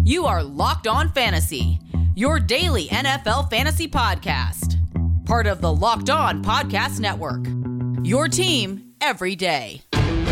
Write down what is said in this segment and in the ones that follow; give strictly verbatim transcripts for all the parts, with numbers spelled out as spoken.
You are Locked On Fantasy, your daily N F L fantasy podcast. Part of the Locked On Podcast Network, your team every day.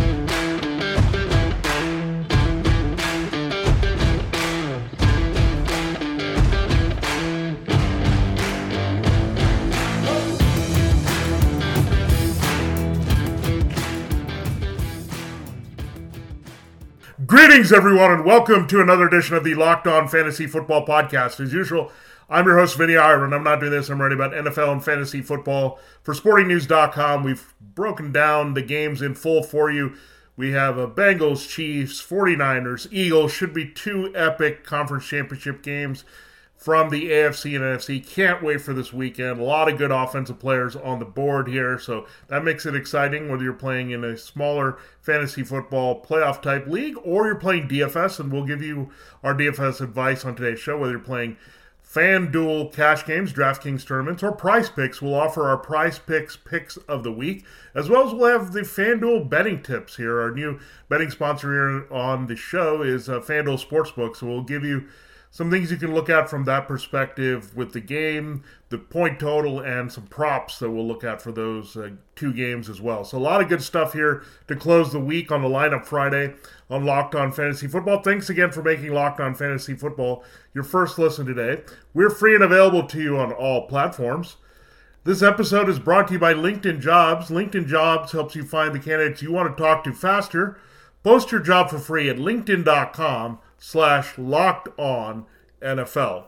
Greetings, everyone, and welcome to another edition of the Locked On Fantasy Football Podcast. As usual, I'm your host, Vinny Iyer. I'm not doing this. I'm writing about N F L and fantasy football for Sporting News dot com. We've broken down the games in full for you. We have a Bengals, Chiefs, forty-niners, Eagles. Should be two epic conference championship games from the A F C and N F C. Can't wait for this weekend. A lot of good offensive players on the board here, so that makes it exciting whether you're playing in a smaller fantasy football playoff type league or you're playing D F S, and we'll give you our D F S advice on today's show. Whether you're playing FanDuel cash games, DraftKings tournaments, or Prize Picks, we'll offer our Prize Picks picks of the week, as well as we'll have the FanDuel betting tips here. Our new betting sponsor here on the show is uh, FanDuel Sportsbook, so we'll give you some things you can look at from that perspective with the game, the point total, and some props that we'll look at for those uh, two games as well. So a lot of good stuff here to close the week on the Lineup Friday on Locked On Fantasy Football. Thanks again for making Locked On Fantasy Football your first listen today. We're free and available to you on all platforms. This episode is brought to you by LinkedIn Jobs. LinkedIn Jobs helps you find the candidates you want to talk to faster. Post your job for free at linkedin.com slash locked on NFL.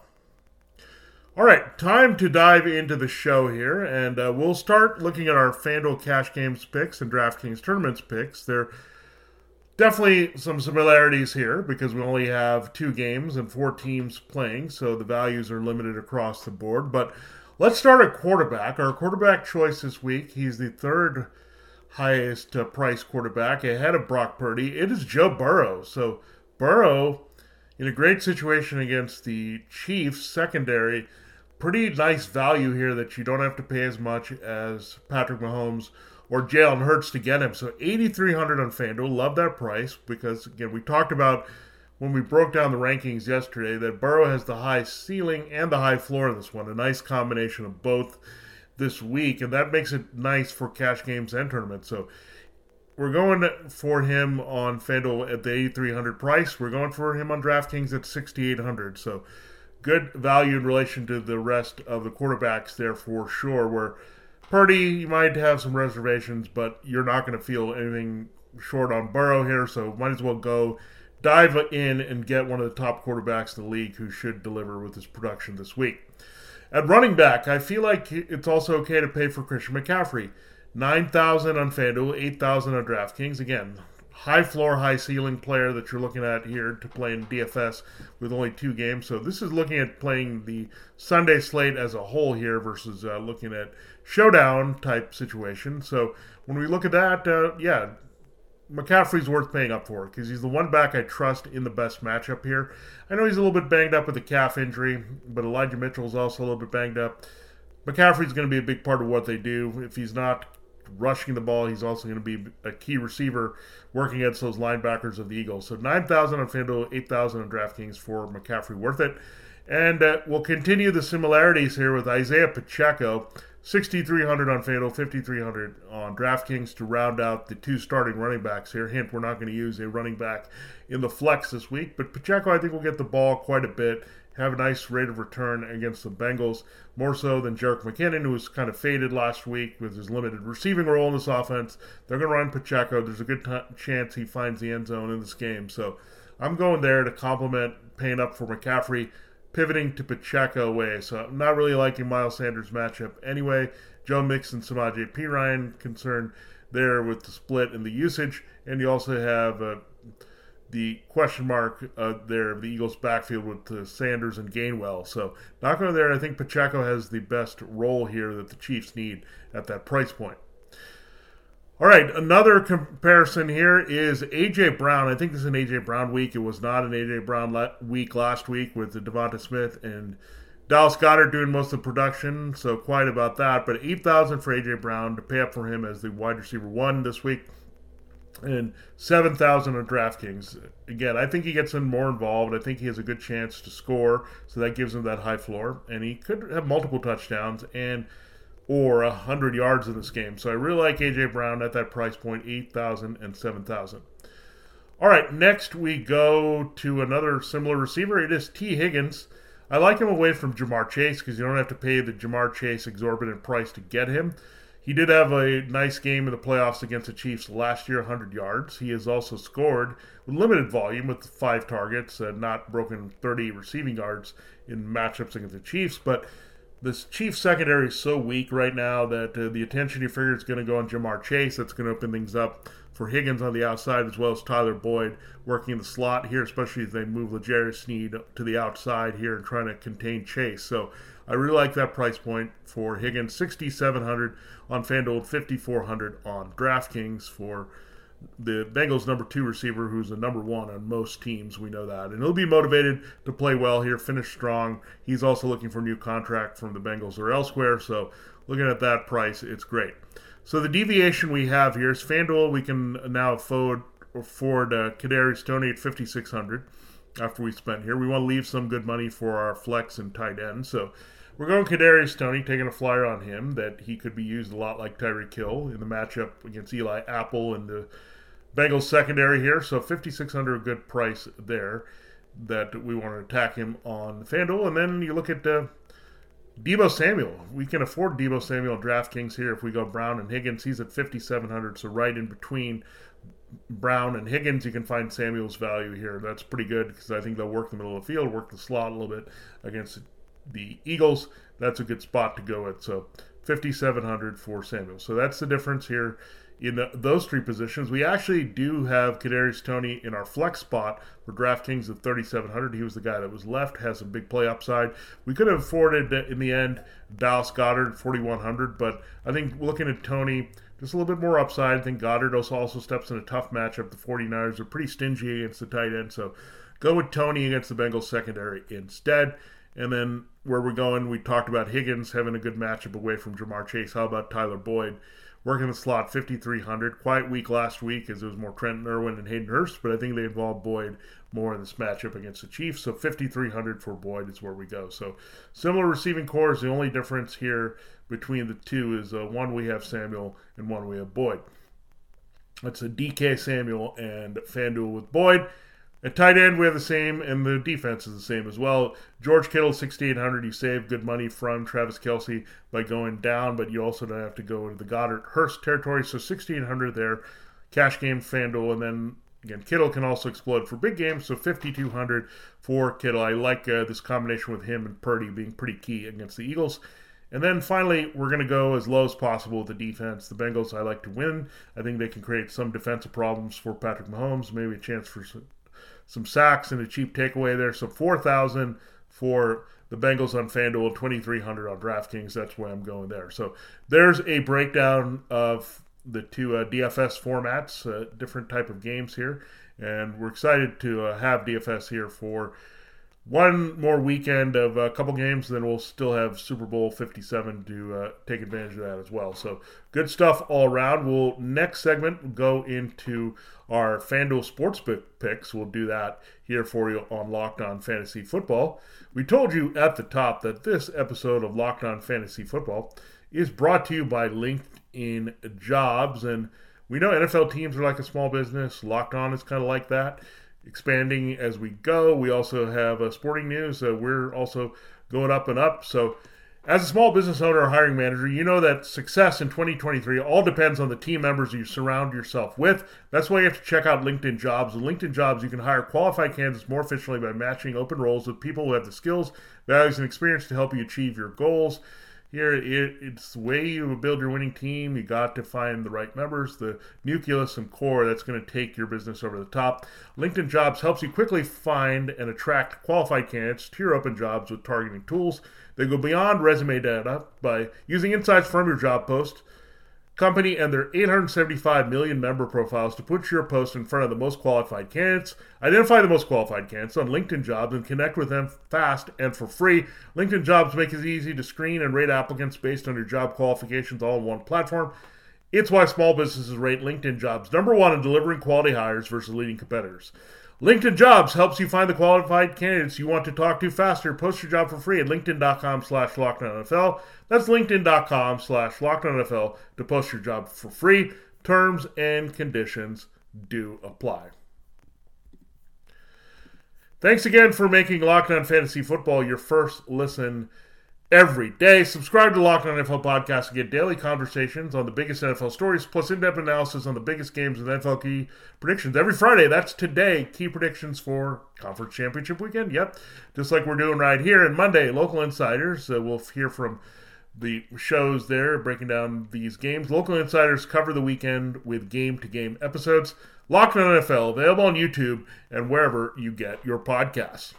All right, time to dive into the show here, and uh, we'll start looking at our FanDuel Cash Games picks and DraftKings Tournaments picks. There are definitely some similarities here because we only have two games and four teams playing, so the values are limited across the board. But let's start at quarterback. Our quarterback choice this week, he's the third highest uh, price quarterback ahead of Brock Purdy. It is Joe Burrow. So Burrow, in a great situation against the Chiefs secondary, pretty nice value here that you don't have to pay as much as Patrick Mahomes or Jalen Hurts to get him. So eighty-three hundred dollars on FanDuel. Love that price because, again, we talked about when we broke down the rankings yesterday that Burrow has the high ceiling and the high floor in this one. A nice combination of both this week, and that makes it nice for cash games and tournaments. So we're going for him on FanDuel at the eighty-three hundred price. We're going for him on DraftKings at sixty-eight hundred. So good value in relation to the rest of the quarterbacks there for sure. Where Purdy, you might have some reservations, but you're not going to feel anything short on Burrow here. So might as well go dive in and get one of the top quarterbacks in the league who should deliver with his production this week. At running back, I feel like it's also okay to pay for Christian McCaffrey. nine thousand dollars on FanDuel, eight thousand dollars on DraftKings. Again, high floor, high ceiling player that you're looking at here to play in D F S with only two games. So this is looking at playing the Sunday slate as a whole here versus uh, looking at showdown type situation. So when we look at that, uh, yeah, McCaffrey's worth paying up for because he's the one back I trust in the best matchup here. I know he's a little bit banged up with a calf injury, but Elijah Mitchell's also a little bit banged up. McCaffrey's going to be a big part of what they do. If he's not rushing the ball, he's also going to be a key receiver working against those linebackers of the Eagles. So nine thousand dollars on FanDuel, eight thousand dollars on DraftKings for McCaffrey. Worth it. And uh, we'll continue the similarities here with Isaiah Pacheco. sixty-three hundred dollars on FanDuel, fifty-three hundred dollars on DraftKings to round out the two starting running backs here. Hint, we're not going to use a running back in the flex this week, but Pacheco I think will get the ball quite a bit, have a nice rate of return against the Bengals, more so than Jerick McKinnon, who was kind of faded last week with his limited receiving role in this offense. They're going to run Pacheco. There's a good t- chance he finds the end zone in this game. So I'm going there to complement paying up for McCaffrey, pivoting to Pacheco way. So I'm not really liking Miles Sanders' matchup anyway. Joe Mixon, Samaje Perine concerned there with the split and the usage. And you also have uh, the question mark uh, there of the Eagles' backfield with uh, Sanders and Gainwell. So not going there. I think Pacheco has the best role here that the Chiefs need at that price point. All right, another comparison here is A J. Brown. I think this is an A J. Brown week. It was not an A J. Brown la- week last week with the Devonta Smith and Dallas Goedert doing most of the production, so quiet about that. But eight thousand dollars for A J. Brown to pay up for him as the wide receiver one this week. and seven thousand on DraftKings. Again, I think he gets in more involved. I think he has a good chance to score, so that gives him that high floor. And he could have multiple touchdowns and or one hundred yards in this game. So I really like A J. Brown at that price point, eight thousand and seven thousand. All right, next we go to another similar receiver. It is T. Higgins. I like him away from Ja'Marr Chase because you don't have to pay the Ja'Marr Chase exorbitant price to get him. He did have a nice game in the playoffs against the Chiefs last year, one hundred yards. He has also scored with limited volume with five targets, uh, not broken thirty receiving yards in matchups against the Chiefs. But this Chiefs secondary is so weak right now that uh, the attention you figure is going to go on Ja'Marr Chase. That's going to open things up for Higgins on the outside, as well as Tyler Boyd working in the slot here, especially as they move L'Jarius Sneed to the outside here and trying to contain Chase. So I really like that price point for Higgins, sixty-seven hundred on FanDuel, fifty-four hundred on DraftKings for the Bengals' number two receiver, who's the number one on most teams. We know that. And he'll be motivated to play well here, finish strong. He's also looking for a new contract from the Bengals or elsewhere. So looking at that price, it's great. So the deviation we have here is FanDuel. We can now afford, afford uh, Kadarius Toney at fifty-six hundred after we spent here. We want to leave some good money for our flex and tight end. So we're going Kadarius Toney, taking a flyer on him that he could be used a lot like Tyreek Hill in the matchup against Eli Apple and the Bengals secondary here. So fifty-six hundred, a good price there that we want to attack him on FanDuel. And then you look at uh, Deebo Samuel. We can afford Deebo Samuel on DraftKings here if we go Brown and Higgins. He's at fifty-seven hundred, so right in between Brown and Higgins, you can find Samuel's value here. That's pretty good because I think they'll work the middle of the field, work the slot a little bit against the Eagles. That's a good spot to go at. So fifty-seven hundred for Samuel. So that's the difference here in those three positions. We actually do have Kadarius Toney in our flex spot for DraftKings at thirty-seven hundred. He was the guy that was left, has a big play upside. We could have afforded, in the end, Dallas Goedert forty-one hundred, but I think looking at Toney, just a little bit more upside. I think Goddard also, also steps in a tough matchup. The 49ers are pretty stingy against the tight end, so go with Toney against the Bengals secondary instead. And then where we're going, we talked about Higgins having a good matchup away from Ja'Marr Chase. How about Tyler Boyd working the slot, fifty-three hundred? Quite weak last week as it was more Trenton Irwin and Hayden Hurst, but I think they involved Boyd more in this matchup against the Chiefs. So fifty-three hundred for Boyd is where we go. So similar receiving cores. The only difference here between the two is uh, one we have Samuel and one we have Boyd. That's a D K Samuel and FanDuel with Boyd. At tight end, we have the same, and the defense is the same as well. George Kittle, sixty-eight hundred. You save good money from Travis Kelce by going down, but you also don't have to go into the Goddard Hurst territory. So sixteen hundred there. Cash game, FanDuel, and then again, Kittle can also explode for big games, so fifty-two hundred for Kittle. I like uh, this combination with him and Purdy being pretty key against the Eagles. And then finally, we're going to go as low as possible with the defense. The Bengals, I like to win. I think they can create some defensive problems for Patrick Mahomes, maybe a chance for some, some sacks and a cheap takeaway there. So four thousand for the Bengals on FanDuel, twenty-three hundred on DraftKings. That's where I'm going there. So there's a breakdown of the two uh, D F S formats, uh, different type of games here. And we're excited to uh, have D F S here for one more weekend of a couple games, then we'll still have Super Bowl fifty-seven to uh, take advantage of that as well. So good stuff all around. We'll next segment go into our FanDuel Sportsbook picks. We'll do that here for you on Locked On Fantasy Football. We told you at the top that this episode of Locked On Fantasy Football is brought to you by LinkedIn Jobs. And we know N F L teams are like a small business. Locked On is kind of like that, expanding as we go. We also have uh, sporting news. Uh, we're also going up and up. So as a small business owner or hiring manager, you know that success in twenty twenty-three all depends on the team members you surround yourself with. That's why you have to check out LinkedIn Jobs. With LinkedIn Jobs, you can hire qualified candidates more efficiently by matching open roles with people who have the skills, values, and experience to help you achieve your goals. Here, it, it's the way you build your winning team. You got to find the right members, the nucleus and core that's going to take your business over the top. LinkedIn Jobs helps you quickly find and attract qualified candidates to your open jobs with targeting tools. They go beyond resume data by using insights from your job post, company, and their eight hundred seventy-five million member profiles to put your post in front of the most qualified candidates. Identify the most qualified candidates on LinkedIn Jobs and connect with them fast and for free. LinkedIn Jobs make it easy to screen and rate applicants based on your job qualifications all in one platform. It's why small businesses rate LinkedIn Jobs number one in delivering quality hires versus leading competitors. LinkedIn Jobs helps you find the qualified candidates you want to talk to faster. Post your job for free at linkedin.com slash LockedOnNFL. That's linkedin.com slash LockedOnNFL to post your job for free. Terms and conditions do apply. Thanks again for making Locked On Fantasy Football your first listen every day. Subscribe to Locked On N F L Podcast to get daily conversations on the biggest N F L stories, plus in-depth analysis on the biggest games and N F L key predictions every Friday. That's today. Key predictions for Conference Championship Weekend. Yep, just like we're doing right here. And Monday, Local Insiders. Uh, we'll hear from the shows there breaking down these games. Local Insiders cover the weekend with game-to-game episodes. Locked On N F L, available on YouTube and wherever you get your podcasts.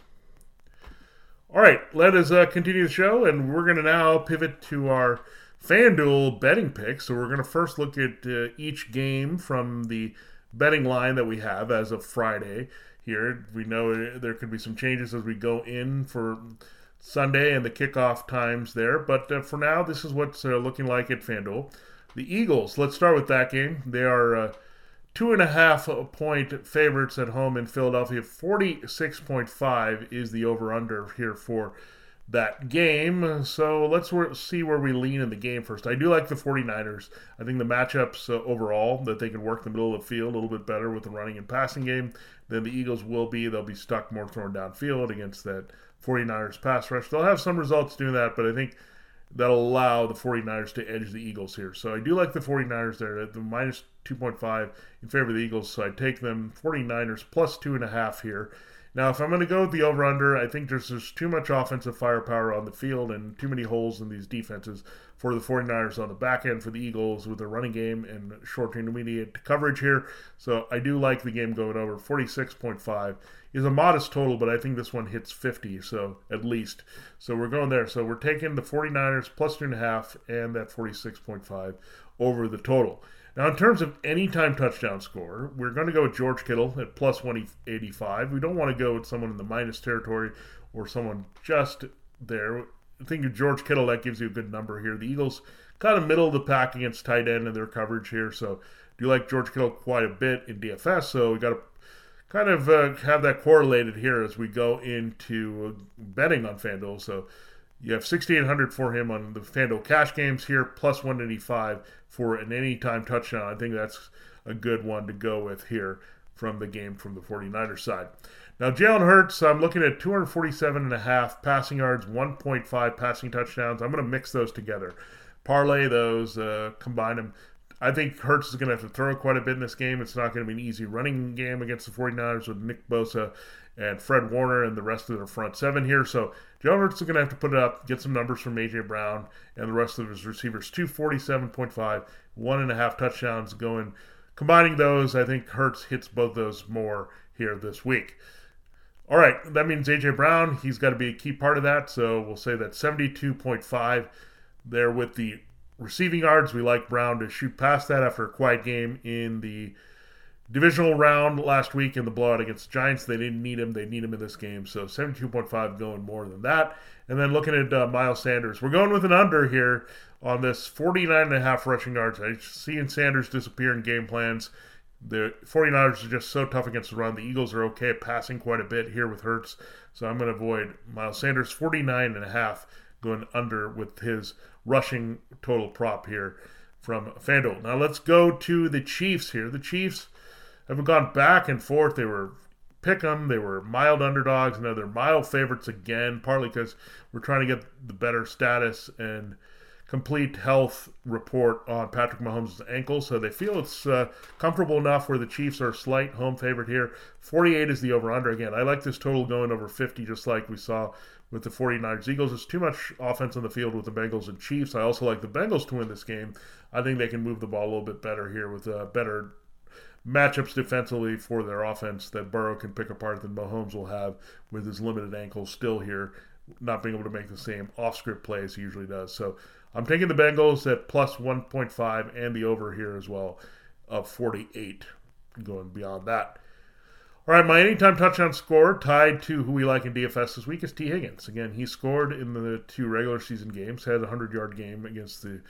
All right, let us uh, continue the show, and we're going to now pivot to our FanDuel betting picks. So we're going to first look at uh, each game from the betting line that we have as of Friday here. We know there could be some changes as we go in for Sunday and the kickoff times there, but uh, for now, this is what's uh, looking like at FanDuel. The Eagles, let's start with that game. They are uh, two and a half point favorites at home in Philadelphia. forty-six point five is the over-under here for that game. So let's see where we lean in the game first. I do like the 49ers. I think the matchups uh, overall, that they can work the middle of the field a little bit better with the running and passing game than the Eagles will be. They'll be stuck more thrown downfield against that 49ers pass rush. They'll have some results doing that, but I think that'll allow the 49ers to edge the Eagles here. So I do like the 49ers there at the minus two point five in favor of the Eagles. So I take them 49ers plus two and a half here. Now, if I'm going to go with the over-under, I think there's just too much offensive firepower on the field and too many holes in these defenses for the 49ers on the back end for the Eagles with their running game and short to intermediate coverage here. So I do like the game going over. forty-six point five is a modest total, but I think this one hits fifty, so at least. So we're going there. So we're taking the 49ers plus two and a half and that forty-six point five over the total. Now, in terms of anytime touchdown score, we're going to go with George Kittle at plus one eighty-five. We don't want to go with someone in the minus territory or someone just there. I think of George Kittle, that gives you a good number here. The Eagles kind of middle of the pack against tight end in their coverage here, so do like George Kittle quite a bit in D F S, so we got to kind of uh, have that correlated here as we go into betting on FanDuel. So you have sixty-eight hundred for him on the FanDuel cash games here, plus one eighty-five for an anytime touchdown. I think that's a good one to go with here from the game from the 49ers side. Now, Jalen Hurts, I'm looking at two forty-seven and a half passing yards, one point five passing touchdowns. I'm going to mix those together, parlay those, uh, combine them. I think Hurts is going to have to throw quite a bit in this game. It's not going to be an easy running game against the 49ers with Nick Bosa and Fred Warner and the rest of their front seven here. So Jalen Hurts is going to have to put it up, get some numbers from A J Brown and the rest of his receivers. two forty-seven point five, one and a half touchdowns going. Combining those, I think Hurts hits both those more here this week. All right, that means A J Brown, he's got to be a key part of that. So we'll say that seventy-two point five there with the receiving yards. We like Brown to shoot past that after a quiet game in the divisional round last week in the blowout against the Giants. They didn't need him. They need him in this game. So seventy-two point five going more than that. And then looking at uh, Miles Sanders. We're going with an under here on this forty-nine and a half rushing yards. I seeing Sanders disappear in game plans. The 49ers are just so tough against the run. The Eagles are okay at passing quite a bit here with Hurts. So I'm going to avoid Miles Sanders. forty-nine and a half going under with his rushing total prop here from FanDuel. Now let's go to the Chiefs here. The Chiefs have gone back and forth. They were pick them. They were mild underdogs. Now they're mild favorites again, partly because we're trying to get the better status and complete health report on Patrick Mahomes' ankle. So they feel it's uh, comfortable enough where the Chiefs are a slight home favorite here. forty-eight is the over-under. Again, I like this total going over fifty, just like we saw with the 49ers. Eagles, there's too much offense on the field with the Bengals and Chiefs. I also like the Bengals to win this game. I think they can move the ball a little bit better here with uh, better matchups defensively for their offense that Burrow can pick apart than Mahomes will have with his limited ankles still here, not being able to make the same off-script plays he usually does. So I'm taking the Bengals at plus one point five and the over here as well of forty-eight, going beyond that. All right, my anytime touchdown score tied to who we like in D F S this week is T. Higgins. Again, he scored in the two regular season games, had a hundred-yard game against the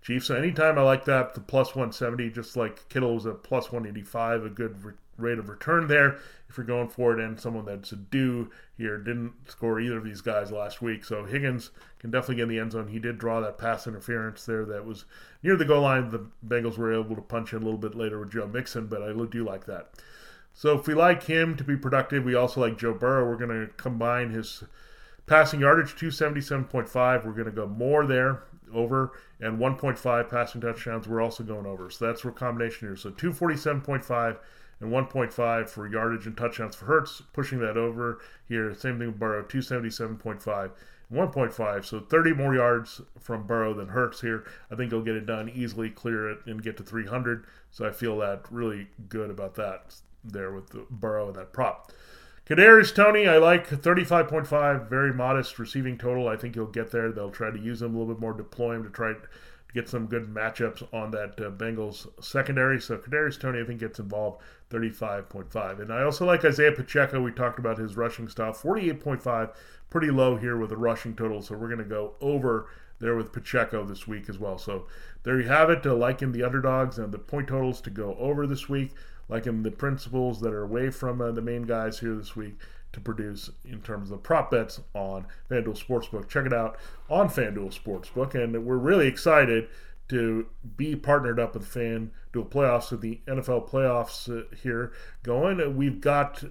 Chiefs. So anytime I like that, the plus one seventy, just like Kittle was a plus one eighty-five, a good re- rate of return there if you're going for it, and someone that's a due here didn't score either of these guys last week. So Higgins can definitely get in the end zone. He did draw that pass interference there that was near the goal line. The Bengals were able to punch in a little bit later with Joe Mixon, but I do like that. So if we like him to be productive, we also like Joe Burrow. We're going to combine his passing yardage, two seventy-seven point five. We're going to go more there, over, and one point five passing touchdowns. We're also going over. So that's our combination here. So two forty-seven point five and one point five for yardage and touchdowns for Hurts, pushing that over here. Same thing with Burrow, two seventy-seven point five and one point five. So thirty more yards from Burrow than Hurts here. I think he'll get it done easily, clear it, and get to three hundred. So I feel that really good about that there with the Burrow and that prop. Kadarius Toney, I like thirty-five point five, very modest receiving total. I think he'll get there. They'll try to use him a little bit more, deploy him to try to get some good matchups on that uh, Bengals secondary. So Kadarius Toney, I think, gets involved, thirty-five point five. And I also like Isaiah Pacheco. We talked about his rushing style, forty-eight point five, pretty low here with the rushing total. So we're going to go over there with Pacheco this week as well. So there you have it. Uh, liking the underdogs and the point totals to go over this week. Liking the principles that are away from uh, the main guys here this week to produce in terms of prop bets on FanDuel Sportsbook. Check it out on FanDuel Sportsbook. And we're really excited to be partnered up with FanDuel Playoffs, with the N F L playoffs uh, here going. We've got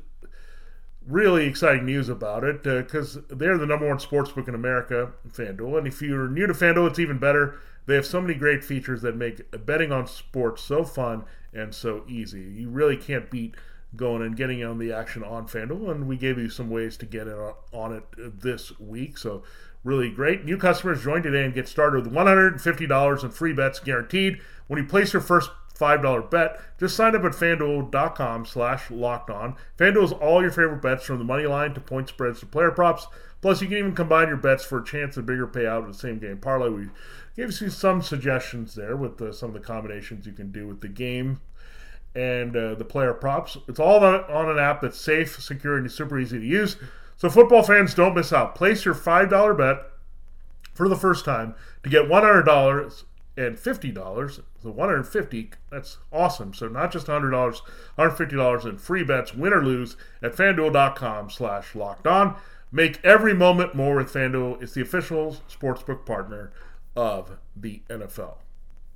really exciting news about it because uh, they're the number one sportsbook in America, FanDuel. And if you're new to FanDuel, it's even better. They have so many great features that make betting on sports so fun and so easy. You really can't beat going and getting on the action on FanDuel, and we gave you some ways to get in on it this week. So really great. New customers join today and get started with one hundred fifty dollars in free bets guaranteed when you place your first five dollars bet. Just sign up at FanDuel.com slash locked on. FanDuel is all your favorite bets, from the money line to point spreads to player props. Plus, you can even combine your bets for a chance at a bigger payout with the same game parlay. We gave you some suggestions there with the, some of the combinations you can do with the game and uh, the player props. It's all on, on an app that's safe, secure, and super easy to use. So football fans, don't miss out. Place your five dollars bet for the first time to get one hundred dollars and fifty dollars. So one hundred fifty dollars, that's awesome. So not just one hundred dollars, one hundred fifty dollars in free bets, win or lose, at FanDuel.com slash locked on. Make every moment more with FanDuel. It's the official sportsbook partner of the N F L.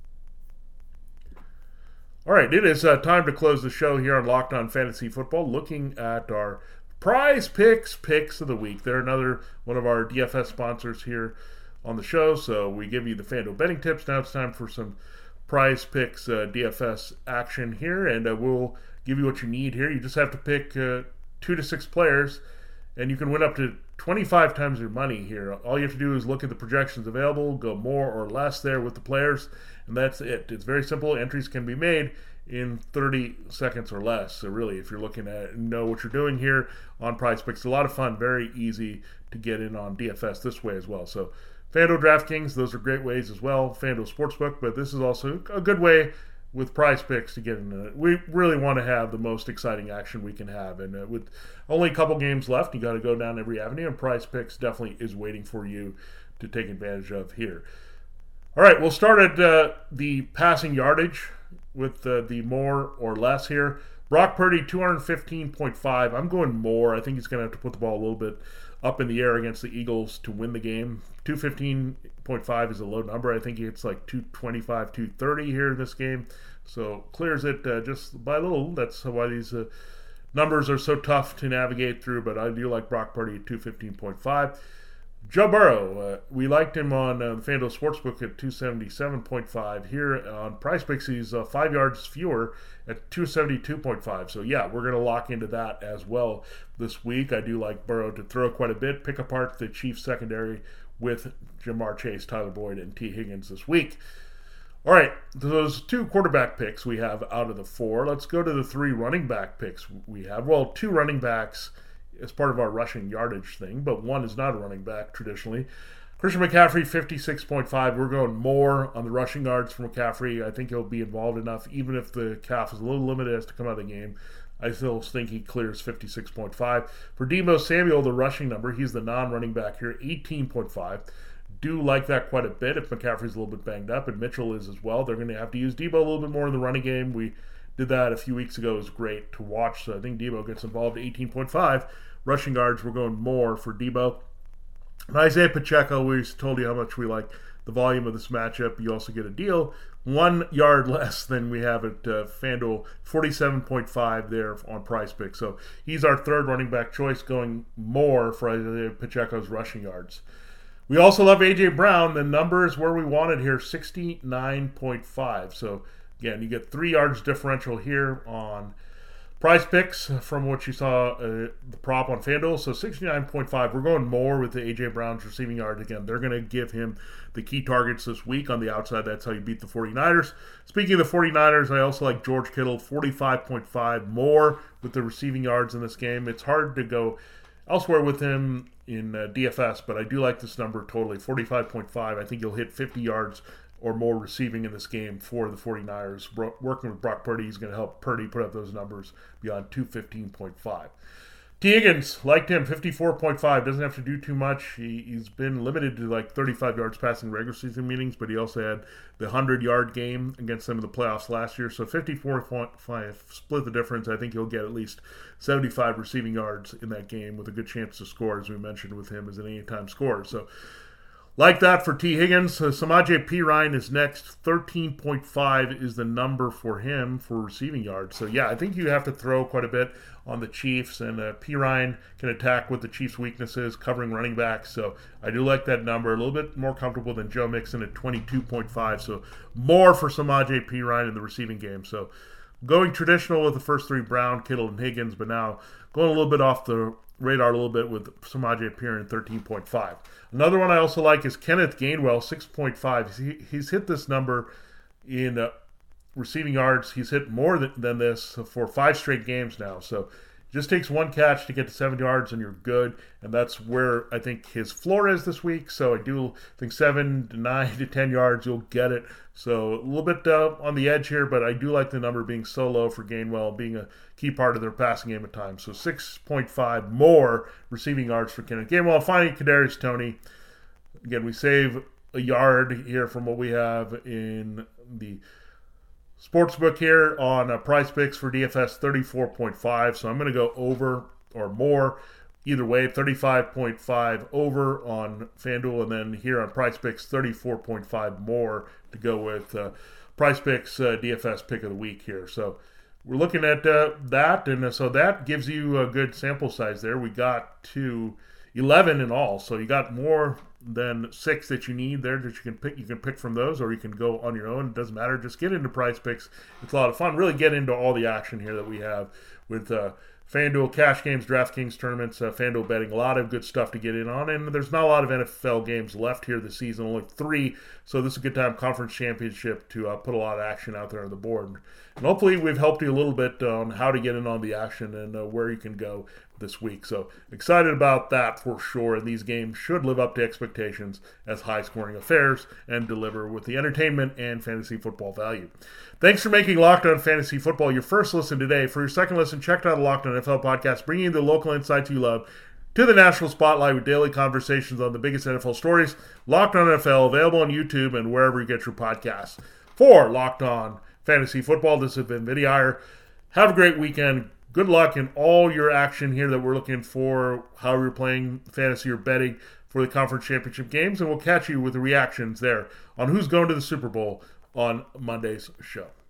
All right, it is uh, time to close the show here on Locked On Fantasy Football, looking at our Prize Picks picks of the week. They're another one of our D F S sponsors here on the show, so we give you the FanDuel betting tips. Now it's time for some Prize Picks uh, D F S action here, and uh, we'll give you what you need here. You just have to pick uh, two to six players, and you can win up to twenty-five times your money here. All you have to do is look at the projections available, go more or less there with the players, and that's it. It's very simple. Entries can be made in thirty seconds or less. So really, if you're looking at know what you're doing here on Prize Picks, it's a lot of fun, very easy to get in on D F S this way as well. So FanDuel, DraftKings, those are great ways as well. FanDuel Sportsbook, but this is also a good way with Prize Picks to get in it. We really want to have the most exciting action we can have, and uh, with only a couple games left, you got to go down every avenue, and Prize Picks definitely is waiting for you to take advantage of here. All right, we'll start at uh, the passing yardage with uh, the more or less here. Brock Purdy, two fifteen point five. I'm going more. I think he's going to have to put the ball a little bit up in the air against the Eagles to win the game. two fifteen point five is a low number. I think it's like two twenty-five, two thirty here in this game. So clears it uh, just by a little. That's why these uh, numbers are so tough to navigate through, but I do like Brock Purdy at two fifteen point five. Joe Burrow, uh, we liked him on uh, the FanDuel Sportsbook at two seventy-seven point five. Here on Prize Picks, he's uh, five yards fewer at two seventy-two point five. So, yeah, we're going to lock into that as well this week. I do like Burrow to throw quite a bit, pick apart the Chiefs secondary with Jamar Chase, Tyler Boyd, and T. Higgins this week. All right, those two quarterback picks we have out of the four. Let's go to the three running back picks we have. Well, two running backs as part of our rushing yardage thing, but one is not a running back traditionally. Christian McCaffrey, fifty-six point five. We're going more on the rushing yards for McCaffrey. I think he'll be involved enough, even if the calf is a little limited as to come out of the game. I still think he clears fifty-six point five. For Deebo Samuel, the rushing number, he's the non-running back here, eighteen point five. do like that quite a bit if McCaffrey's a little bit banged up, and Mitchell is as well. They're going to have to use Debo a little bit more in the running game. We did that a few weeks ago. It was great to watch. So I think Debo gets involved at eighteen point five. Rushing yards, we're going more for Debo. And Isaiah Pacheco, we told you how much we like the volume of this matchup. You also get a deal. One yard less than we have at uh, FanDuel, forty-seven point five there on PrizePicks. So he's our third running back choice, going more for Isaiah Pacheco's rushing yards. We also love A J Brown. The number is where we wanted here, sixty-nine point five. So again, you get three yards differential here on PrizePicks from what you saw uh, the prop on FanDuel. So sixty-nine point five. We're going more with the A J Brown's receiving yards. Again, they're going to give him the key targets this week on the outside. That's how you beat the 49ers. Speaking of the 49ers, I also like George Kittle, forty-five point five more with the receiving yards in this game. It's hard to go elsewhere with him in uh, D F S, but I do like this number totally, forty-five point five. I think he'll hit fifty yards or more receiving in this game for the 49ers. Bro- working with Brock Purdy, he's going to help Purdy put up those numbers beyond two fifteen point five. T. Higgins, liked him, fifty-four point five. Doesn't have to do too much. He, he's been limited to like thirty-five yards passing regular season meetings, but he also had the one hundred-yard game against them in the playoffs last year. So fifty-four point five, split the difference. I think he'll get at least seventy-five receiving yards in that game with a good chance to score, as we mentioned with him as an anytime scorer. So like that for T. Higgins. Uh, Samaje Perine is next. thirteen point five is the number for him for receiving yards. So, yeah, I think you have to throw quite a bit on the Chiefs. And uh, Perine can attack with the Chiefs' weaknesses, covering running backs. So I do like that number. A little bit more comfortable than Joe Mixon at twenty-two point five. So more for Samaje Perine in the receiving game. So going traditional with the first three, Brown, Kittle, and Higgins. But now going a little bit off the radar a little bit with Samaje Perine, thirteen point five. Another one I also like is Kenneth Gainwell, six point five. He, he's hit this number in uh, receiving yards. He's hit more than, than this for five straight games now. So it just takes one catch to get to seven yards and you're good. And that's where I think his floor is this week. So I do think seven to nine to ten yards, you'll get it. So a little bit uh, on the edge here, but I do like the number being so low for Gainwell, being a key part of their passing game at times. So six point five more receiving yards for Kenneth Gainwell. Finally, Kadarius Toney. Again, we save a yard here from what we have in the sportsbook here on uh, PrizePicks for D F S, thirty-four point five. So I'm going to go over or more. Either way, thirty-five point five over on FanDuel, and then here on PrizePicks, thirty-four point five more to go with uh, PrizePicks uh, D F S pick of the week here. So we're looking at uh, that, and uh, so that gives you a good sample size there. We got to eleven in all, so you got more than six that you need there that you can pick. You can pick from those, or you can go on your own. It doesn't matter. Just get into PrizePicks. It's a lot of fun. Really get into all the action here that we have with uh, FanDuel, cash games, DraftKings tournaments, uh, FanDuel betting, a lot of good stuff to get in on. And there's not a lot of N F L games left here this season, only three. So this is a good time, conference championship, to uh, put a lot of action out there on the board. And hopefully we've helped you a little bit on how to get in on the action and uh, where you can go this week. So excited about that for sure. And these games should live up to expectations as high-scoring affairs and deliver with the entertainment and fantasy football value. Thanks for making Locked On Fantasy Football your first listen today. For your second listen, check out the Locked On N F L podcast, bringing you the local insights you love to the national spotlight with daily conversations on the biggest N F L stories. Locked On N F L, available on YouTube and wherever you get your podcasts. For Locked On Fantasy Football, this has been Vinny Iyer. Have a great weekend. Good luck in all your action here that we're looking for, how you're playing fantasy or betting for the conference championship games, and we'll catch you with the reactions there on who's going to the Super Bowl on Monday's show.